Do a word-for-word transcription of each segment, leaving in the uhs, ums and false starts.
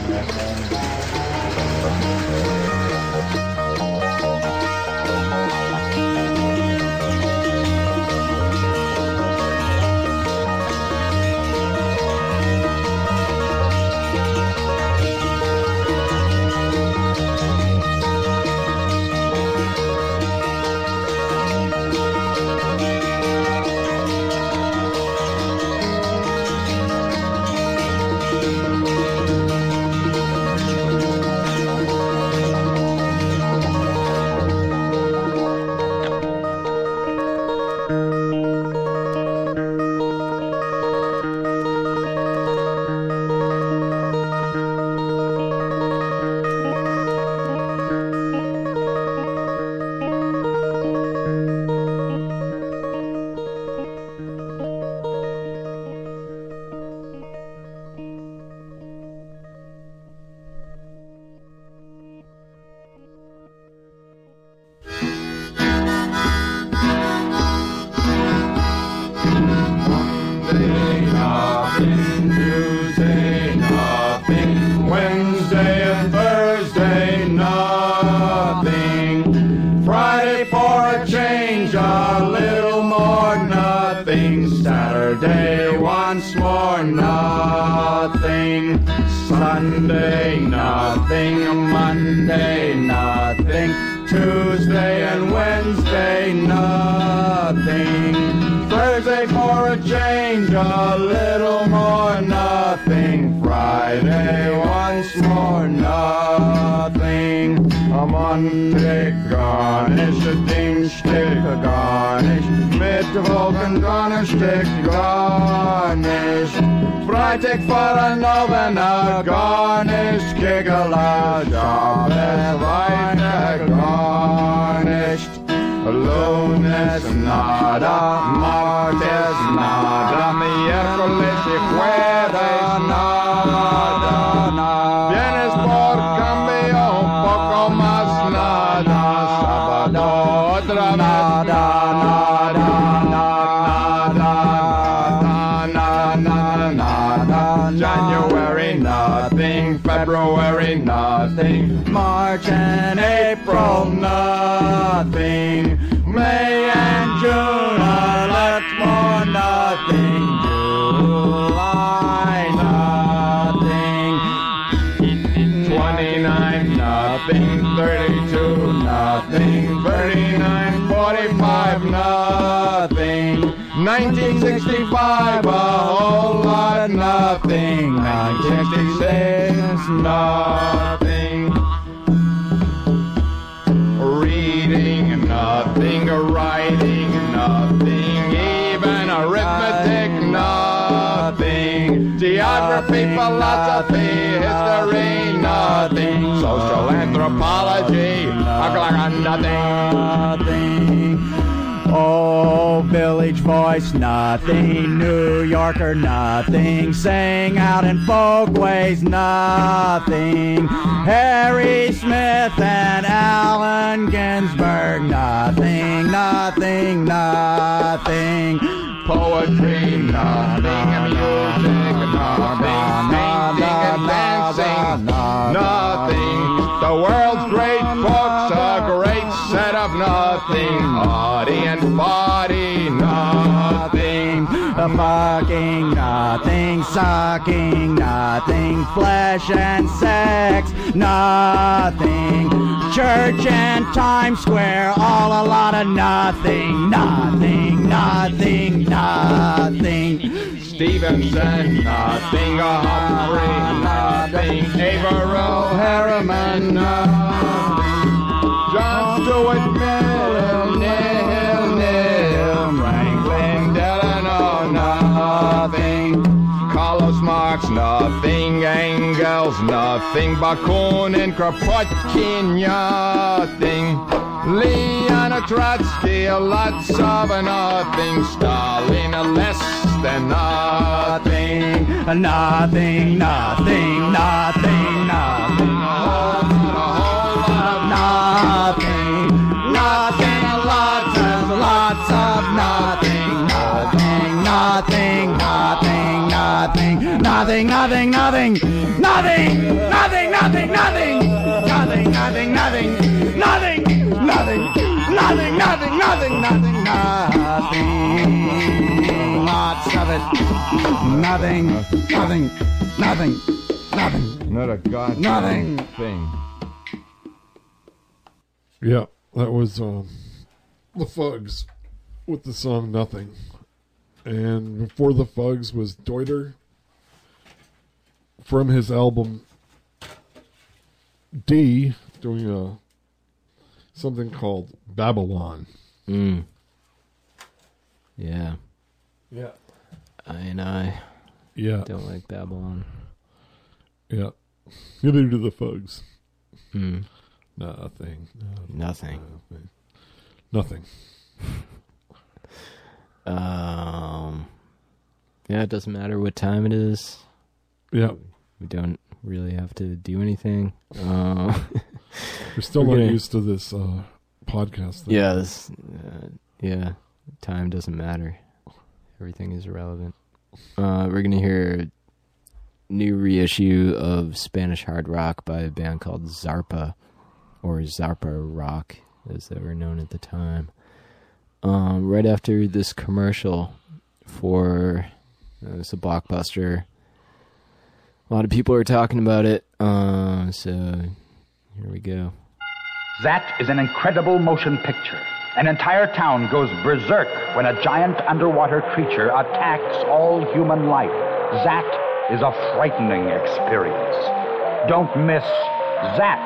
Sunday, nothing. Monday, nothing. Tuesday and Wednesday, nothing. Thursday for a change, a little more, nothing. Friday, once more, nothing. A Monday, garnish, a Dienstag, a garnish. Mittwoch, ein Donnerstag, garnish. Freitag for a novena, garnish. Kegela, Shabbos, Freitag, garnished. Lunes, nada. Martes, nada. Miércoles y jueves, nada. Viernes por cambio, un poco más, nada. Sábado, otra vez, nada, nada, nada, nada. January, nothing. February, nothing. March and April, nothing. May and June, a lot more, nothing. July, nothing. Twenty-nine, nothing. Thirty-two, nothing. Thirty-nine, forty-five, nothing. Nineteen sixty-five, a whole lot, nothing. Nineteen sixty-six, nothing. Reading, nothing. Writing, nothing. Even arithmetic, nothing. Geography, philosophy, history, nothing. Social anthropology, nothing. Oh, Village Voice, nothing. New Yorker, nothing. Sang out in folkways, nothing. Harry Smith and Allen Ginsberg, nothing, nothing, nothing. Poetry, nothing. Music, nothing. Painting and dancing, nothing. The world's great books, a great set of nothing. Body and body, nothing. Mocking, nothing. Sucking, nothing. Flesh and sex, nothing. Church and Times Square, all a lot of nothing. Nothing, nothing, nothing. Stevenson, nothing. Humphrey, nothing. Averill, Harriman, nothing. John Stuart Mill, nil, nil. Franklin Delano, nothing. Carlos Marx, nothing. Engels, nothing. Bakunin and Kropotkin, nothing. Leon Trotsky, lots of nothing. Stalin, less than nothing. Nothing, nothing, nothing, nothing. A whole lot of nothing. Nothing, lots and lots of nothing. Nothing, nothing, nothing, nothing. Nothing, nothing, nothing. Nothing. Nothing, nothing, nothing, nothing, nothing, nothing, nothing, nothing, nothing, nothing, nothing, nothing, nothing, nothing, lots of it, nothing, nothing, nothing, nothing, not a god nothing thing. Yeah, that was um, the Fugs with the song Nothing. And before the Fugs was Deuter from his album D, doing a something called Babylon. Mm. Yeah. Yeah. I and I Yeah. don't like Babylon. Yeah. Neither do the Fugs. Mm. Nothing. Nothing. Nothing. Nothing. Um. Yeah, it doesn't matter what time it is. Yeah. We don't really have to do anything. Uh, We're still We're not gonna- used to this uh, podcast thing. yeah, this, uh, yeah. Time doesn't matter. Everything is irrelevant. Uh, we're gonna hear a new reissue of Spanish hard rock by a band called Zarpa, or Zarpa Rock, as they were known at the time. Um, right after this commercial for uh, it's a blockbuster. A lot of people are talking about it, uh, so here we go. That is an incredible motion picture. An entire town goes berserk when a giant underwater creature attacks all human life. That is a frightening experience. Don't miss that.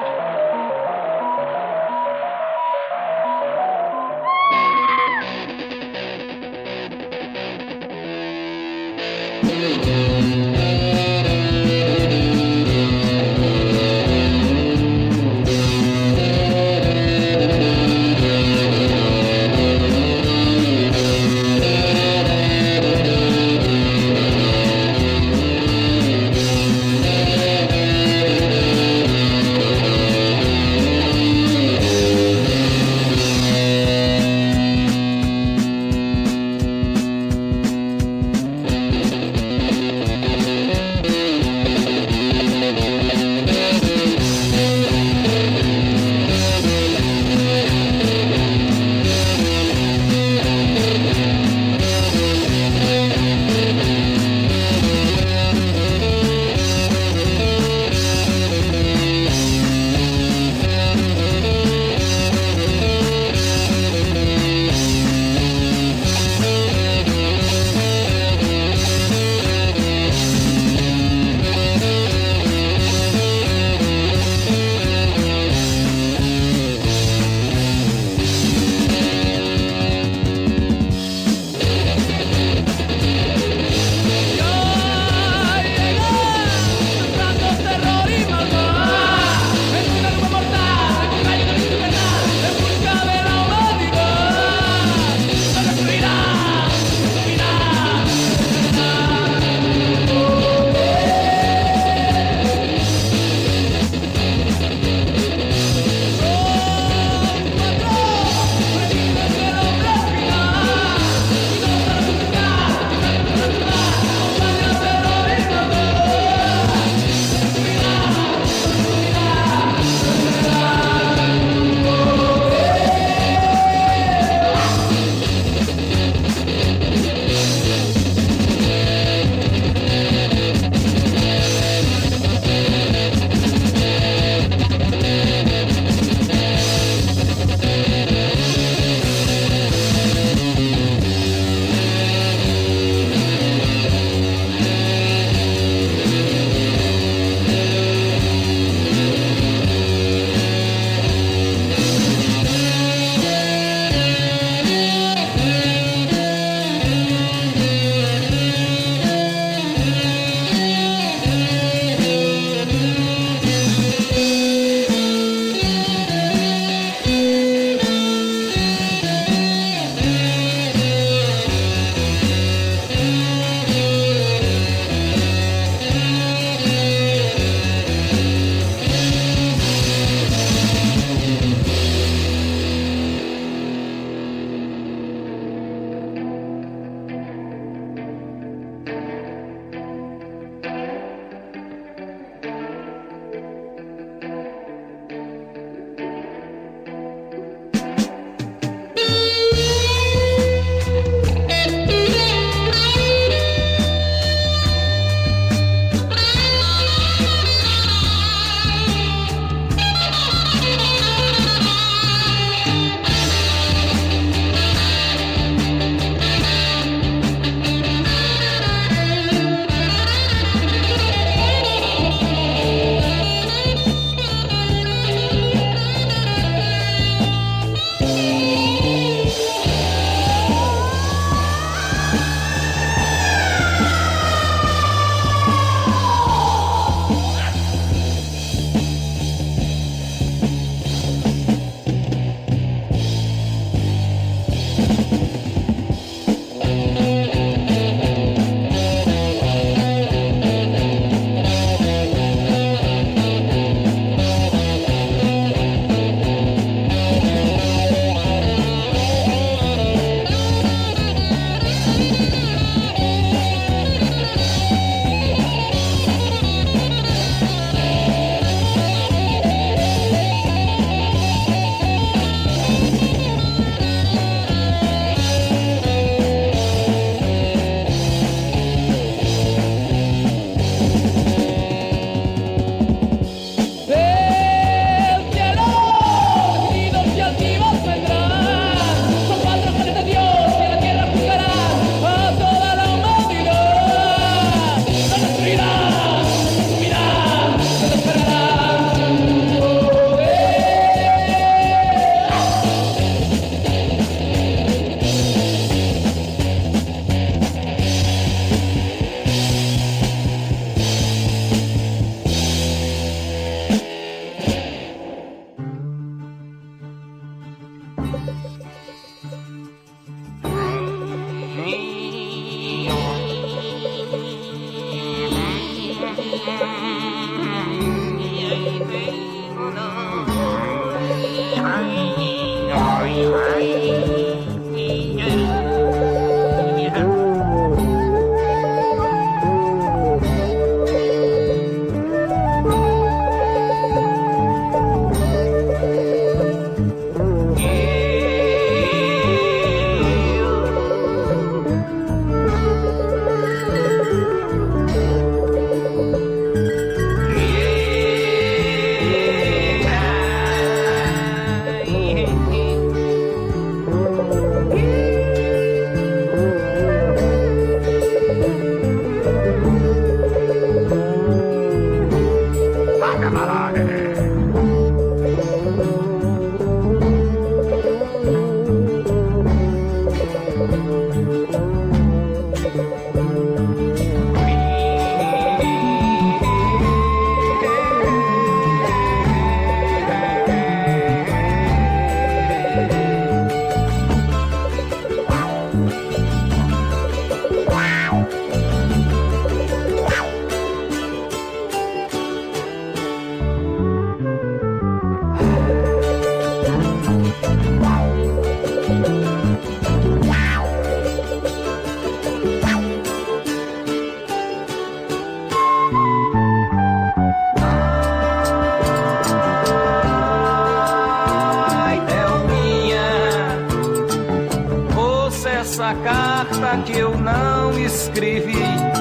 Essa carta que eu não escrevi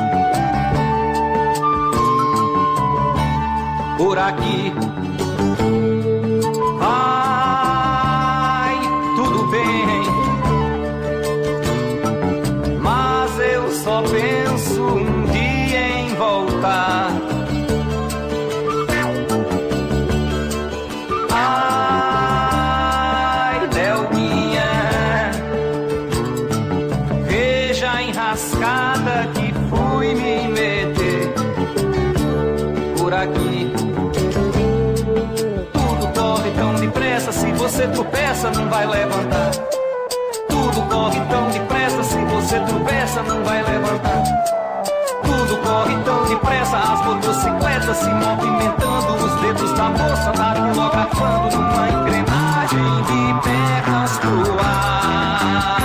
por aqui. Ai, tudo bem, mas eu só penso um dia em voltar. Ai, Delminha, enrascada que fui me meter por aqui. Tudo corre tão depressa, se você tropeça não vai levantar. Tudo corre tão depressa, se você tropeça não vai levantar. Tudo corre tão depressa, as motocicletas se movimentando, os dedos da moça datilografando numa engrenagem de pernas pro ar.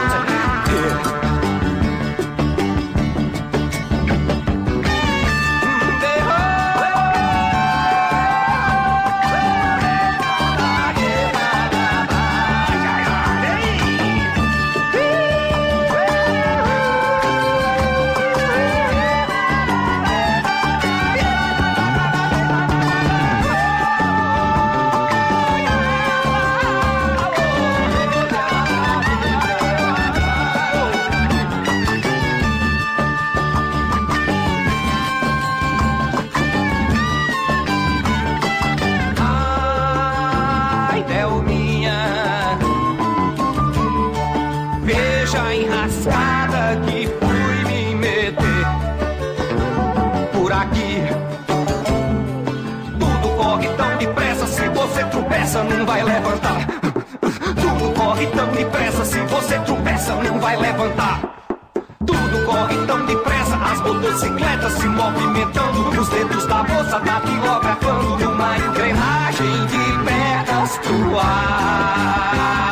Não vai levantar. Tudo corre tão depressa, se você tropeça não vai levantar. Tudo corre tão depressa, as motocicletas se movimentando, os dedos da moça datilografando numa engrenagem de pernas pro ar.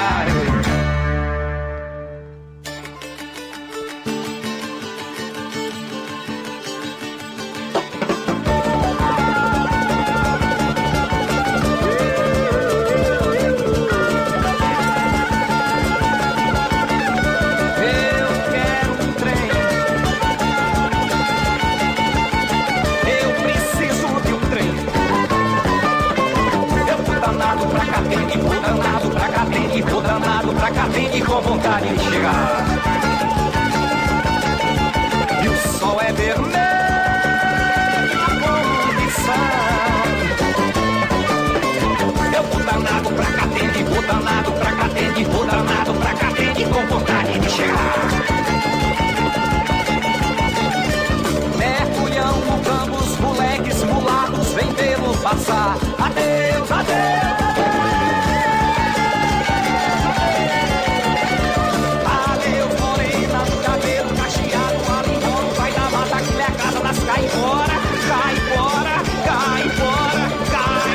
Vou danado pra cá, vem e com vontade de chegar. E o sol é vermelho como missão. Eu vou danado pra cá, vem e vou danado pra cá, vem e vou danado pra cá, vem e com vontade de chegar. Mergulhão no campo, os moleques mulatos vem vê-lo passar. Adeus, adeus. Cai fora, cai fora, cai fora, cai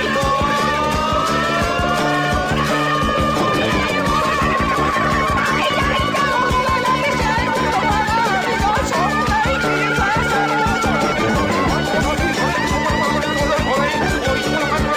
fora.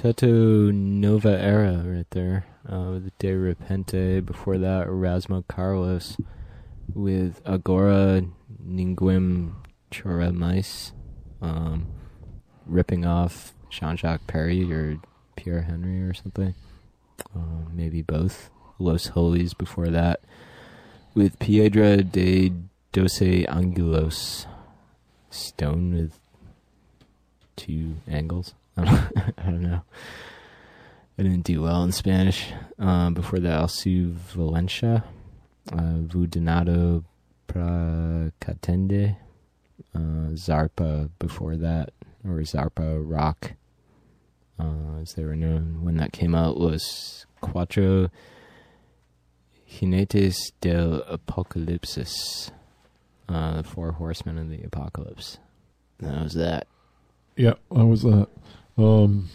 Quinteto Nova Era right there. Uh, with De Repente. Before that, Erasmo Carlos with Agora Ninguém Chora Mais. Um, ripping off Jean-Jacques Perry or Pierre Henry or something. Uh, maybe both. Los Holies before that. With Piedra de Doce Angulos. Stone with two angles. I don't, I don't know. I didn't do well in Spanish. Um, before that, Alsu Valencia, uh, Vudinado Pracatende, uh, Zarpa before that, or Zarpa Rock, uh, as they were known when that came out, was Cuatro Jinetes del Apocalipsis, uh, the Four Horsemen of the Apocalypse. That was that. Yeah, that was that. Um,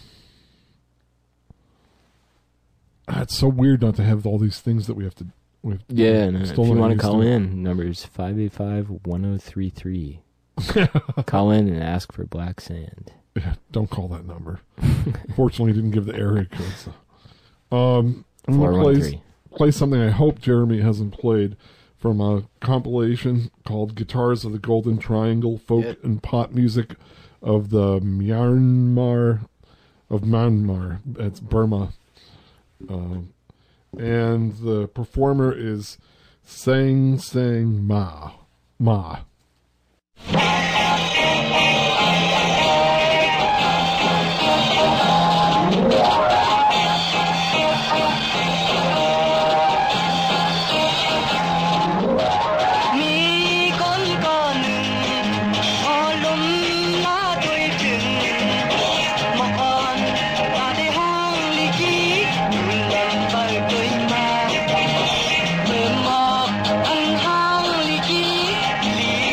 it's so weird not to have all these things that we have to. We have to yeah, and if you want to call to. in, numbers five eight five, one oh three three. Call in and ask for Black Sand. Yeah, don't call that number. Fortunately, didn't give the area code. So. Um, I'm going to play, play something I hope Jeremy hasn't played from a compilation called Guitars of the Golden Triangle, Folk yep. and Pop Music of the Myanmar, of Myanmar. It's Burma. Um, and the performer is Sang Sang Ma. Ma. Hãy subscribe cho kênh Ghiền Mì Gõ để không bỏ lỡ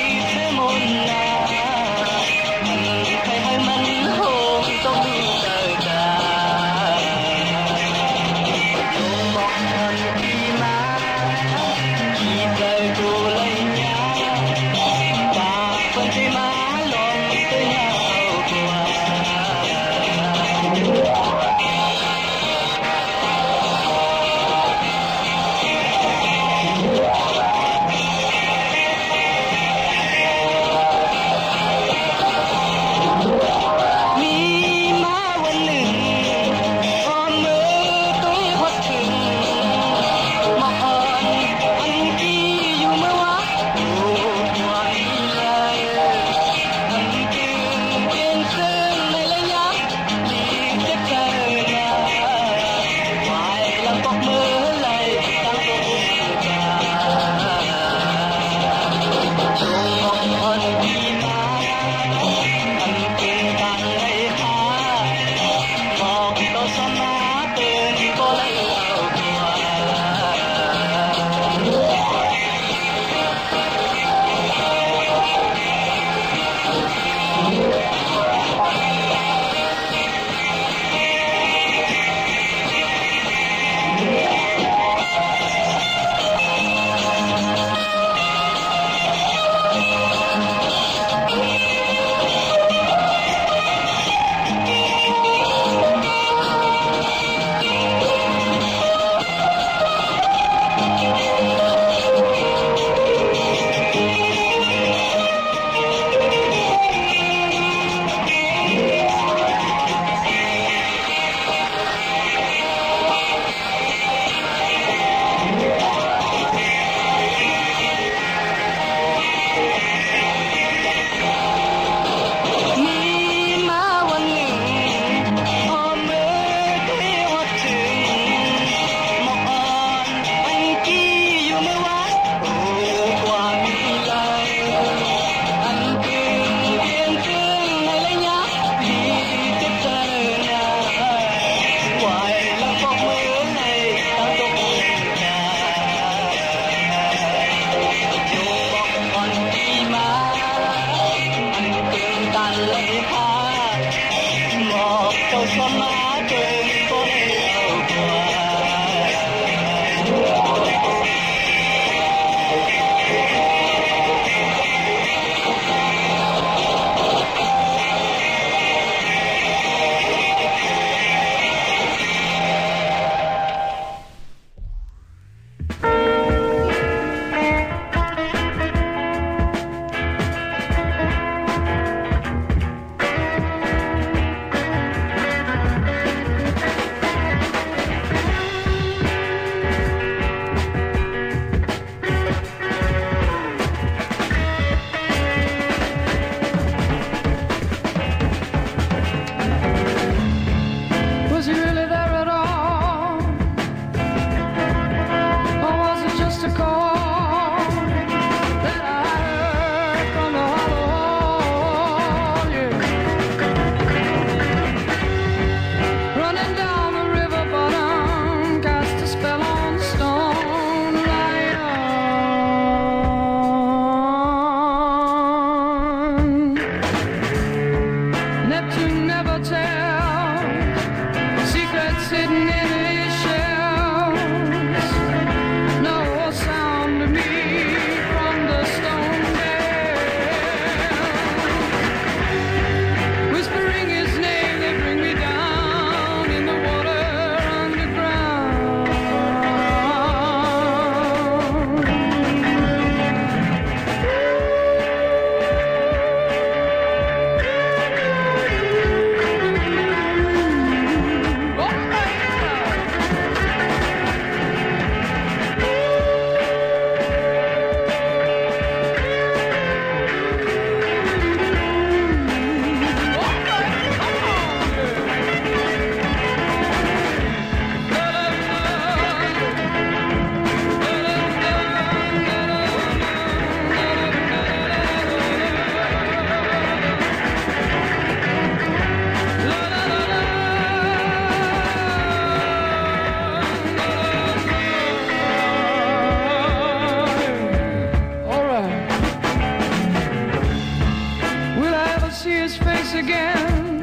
again?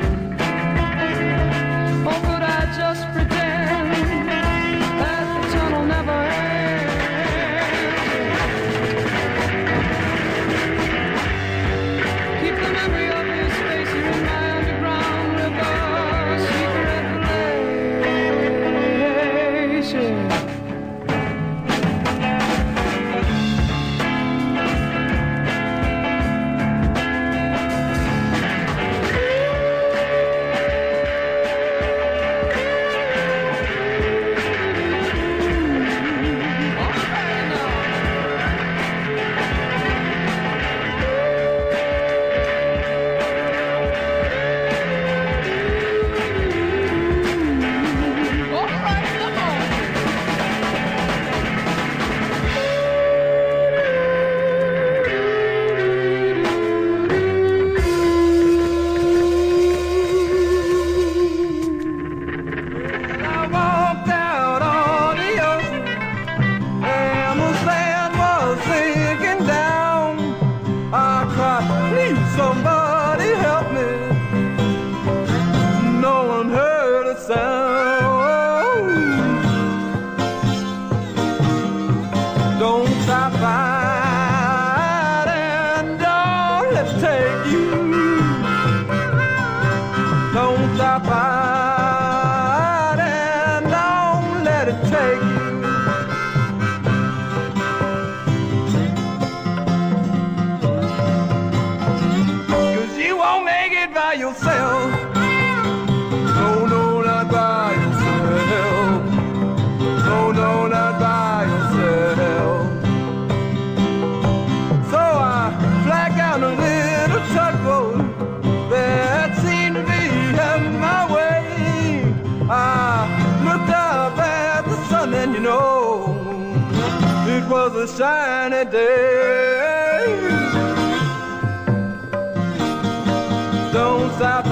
Or would I just pretend that the tunnel never ends? Keep the memory of his face here in my underground river, secret relation. A shiny day. Don't stop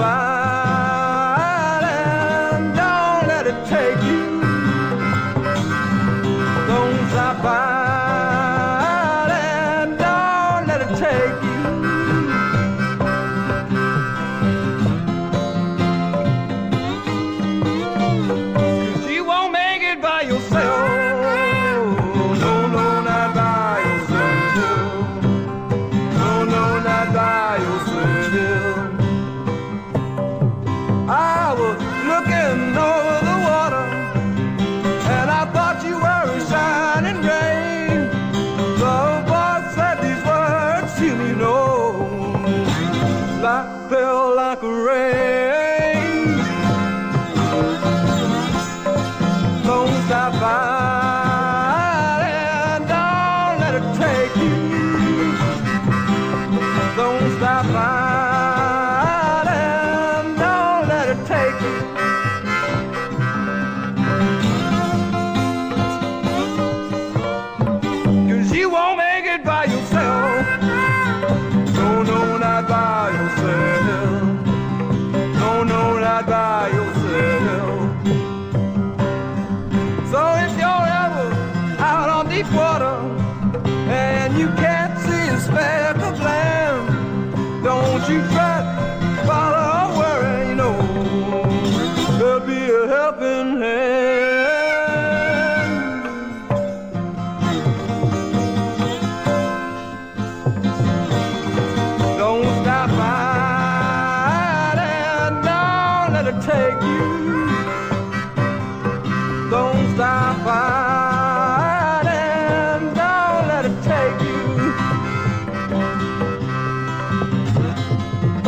fighting, don't let it take you. Don't stop fighting, don't let it take you. Cause you won't make it by yourself. Like rain, don't stop fighting, don't let it take you. Don't stop fighting, don't let it take you. Cause you won't make it by yourself. No, no, not by yourself. No, not by yourself. So if you're ever out on deep water and you can't see a speck of land, don't you fret, bother or worry, you know there'll be a helping hand. Don't stop fighting, take you. Don't stop fighting, don't let it take you.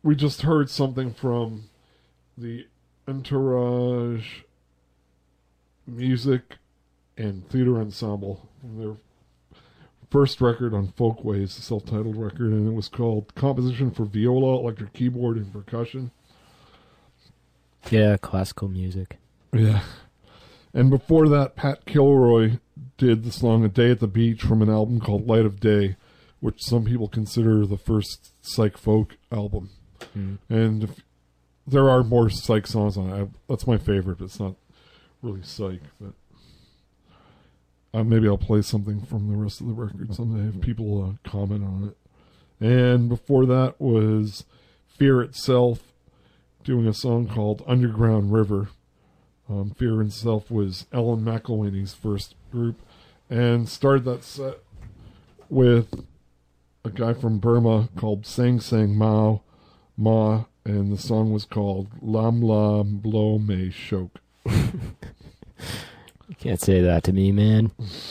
we just heard something from the Entourage Music and Theater Ensemble from their first record on Folkways, a self-titled record, and it was called Composition for Viola, Electric Keyboard, and Percussion. Yeah, classical music. Yeah. And before that, Pat Kilroy did the song A Day at the Beach from an album called Light of Day, which some people consider the first psych folk album. Mm. And if, there are more psych songs on it. I, that's my favorite, but it's not really psych. But uh, maybe I'll play something from the rest of the record someday if people uh, comment on it. And before that was Fear Itself doing a song called Underground River. Um, Fear Itself was Ellen McElwaney's first group, and started that set with a guy from Burma called Sang Sang Mao Ma, and the song was called Lam Lam Blow Me Shok. You can't say that to me, man.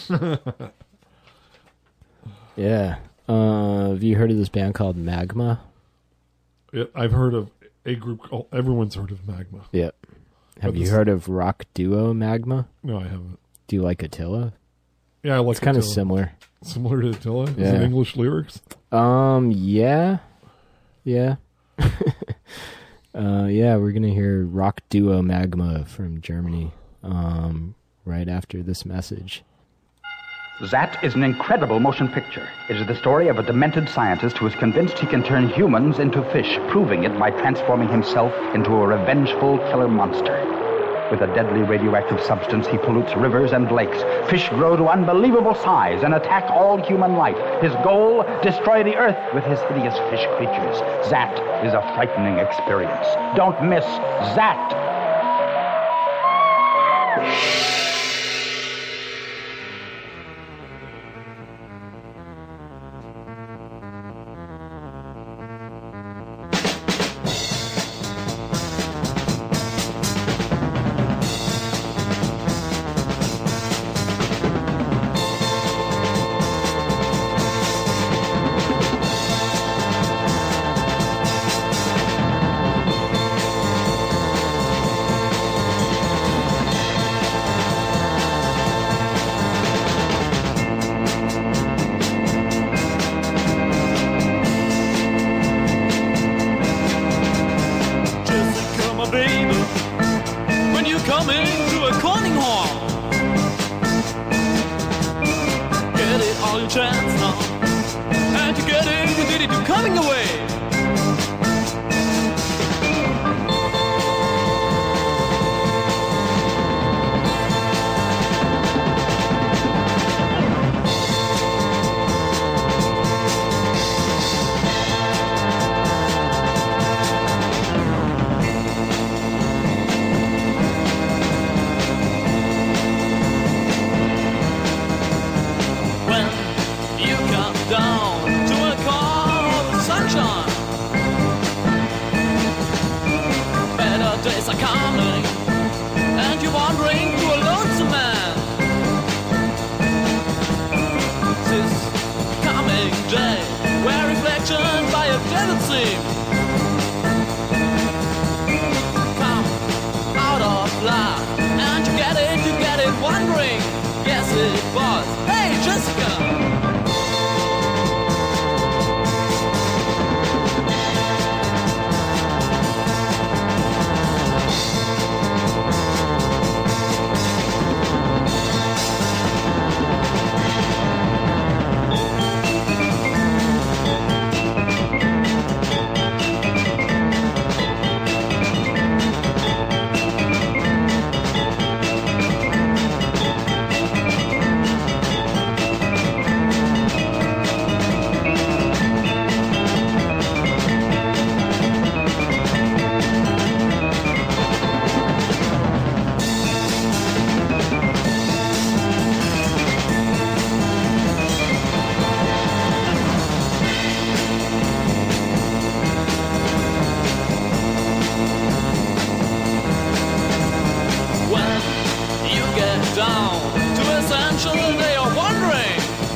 Yeah. Uh, have you heard of this band called Magma? It, I've heard of a group called, everyone's heard of Magma. Yep. Have but you this, heard of rock duo Magma? No, I haven't. Do you like Attila? Yeah, I like It's kind of Attila. similar. Similar to Attila? Is Yeah. it English lyrics? Um, yeah. Yeah. uh, yeah, we're going to hear rock duo Magma from Germany um, right after this message. Zat is an incredible motion picture. It is the story of a demented scientist who is convinced he can turn humans into fish, proving it by transforming himself into a revengeful killer monster. With a deadly radioactive substance, he pollutes rivers and lakes. Fish grow to unbelievable size and attack all human life. His goal, destroy the earth with his hideous fish creatures. Zat is a frightening experience. Don't miss Zat!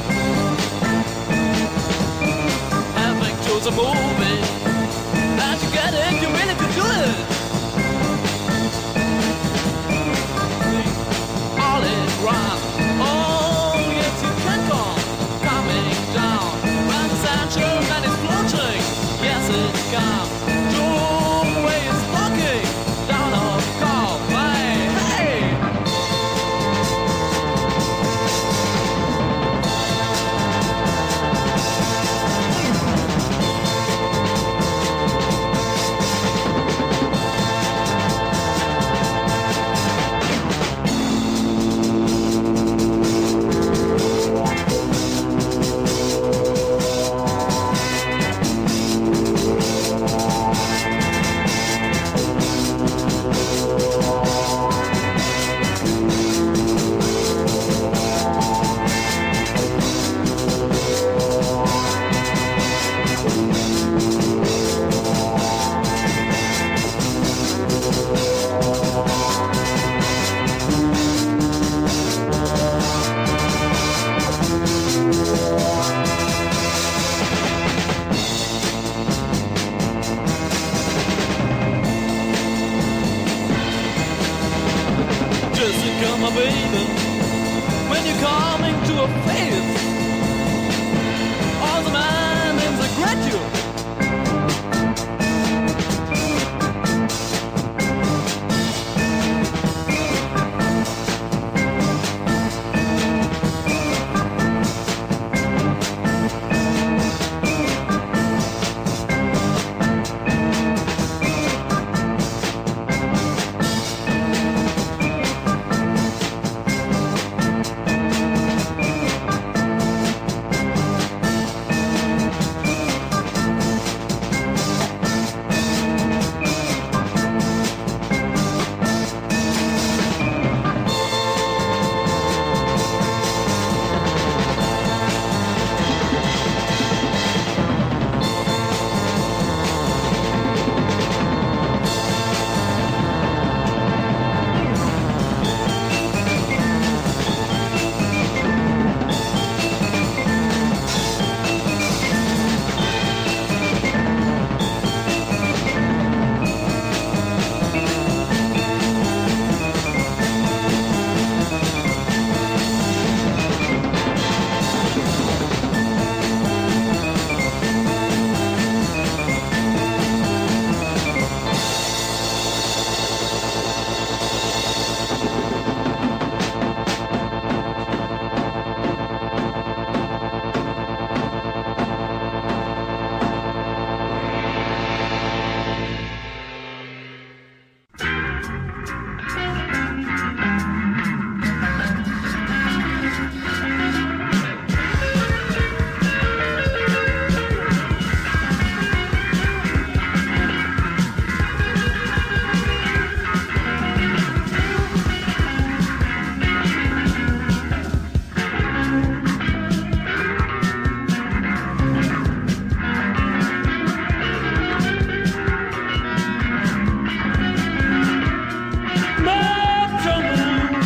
A movie that you ground. Oh, yes, you can go coming down. When the sunshine man is floating, yes, it's gone. Doorway is walking down a Galway. Hey! Jessica, my baby, when you're coming to a place, all the man in the graduate.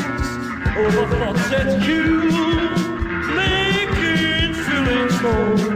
Over thoughts that you make it feeling small.